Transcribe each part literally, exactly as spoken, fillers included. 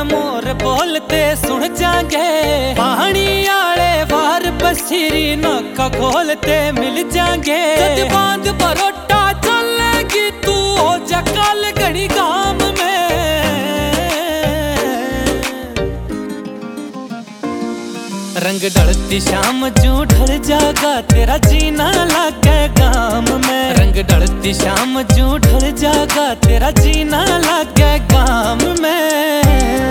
मोर बोलते सुन जाएंगे, पानी आले बार बसीरी नौका खोलते मिल जाएंगे। जद बांध परोटा चलेगी तू हो जा कल घड़ी गाम में। रंग ढलती शाम जू ढल जागा तेरा जीना लागे गाम में। रंग ढलती शाम जू ढल जागा तेरा जीना लागे गाम में।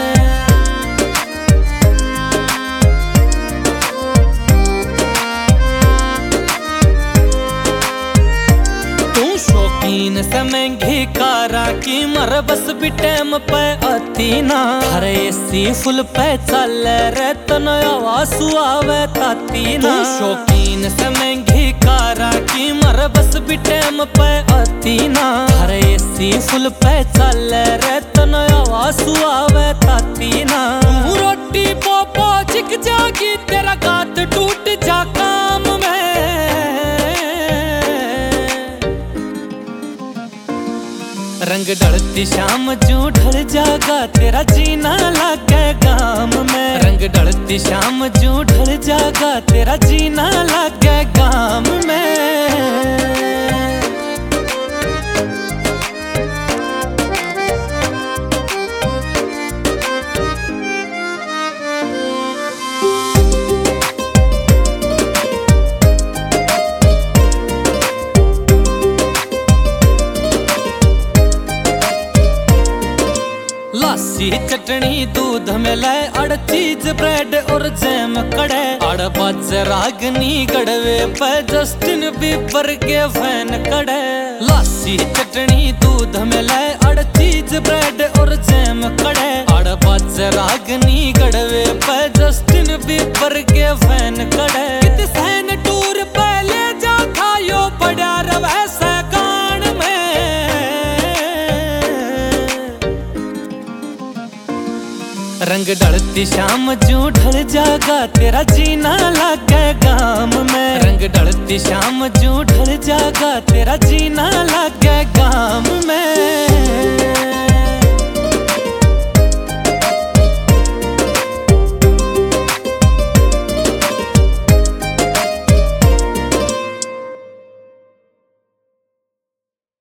शौकीन से महंगी कारा की मर बस भी टैम पे आती ना। हरे एसी फुल पे चल रे तन आवाज सुआवे ताती ना। शौकीन से महंगी कारा की मर बस भी टैम पे आती ना। हरे एसी फुल पे चल रे तन आवाज सुआवे ताती ना। तू रोटी पोपो चिक जागी तेरा गात टूट जा काम में। रंग ढलती शाम जू ढल जागा तेरा जीना लागे गाम में। रंग ढलती शाम जू ढल जागा तेरा जीना लागे गाम में। लस्सी चटनी दूध में लाए अड़ चीज ब्रेड और जैम कड़े। अड़ बाज रागनी गड़वे पे जस्टिन बीबर के फैन कड़े। लस्सी चटनी दूध में लाए अड़ चीज ब्रेड और जैम कड़े। अड़ बाज रागनी गड़वे पे जस्टिन बीबर के फैन कड़े। कित सैन टूर पे ले जा था यो बड़ा रवै से कान में। रंग ढलती शाम जू ढल जागा तेरा जीना लागे गाम में। रंग ढलती शाम जू ढल जागा तेरा जीना लागे गाम में।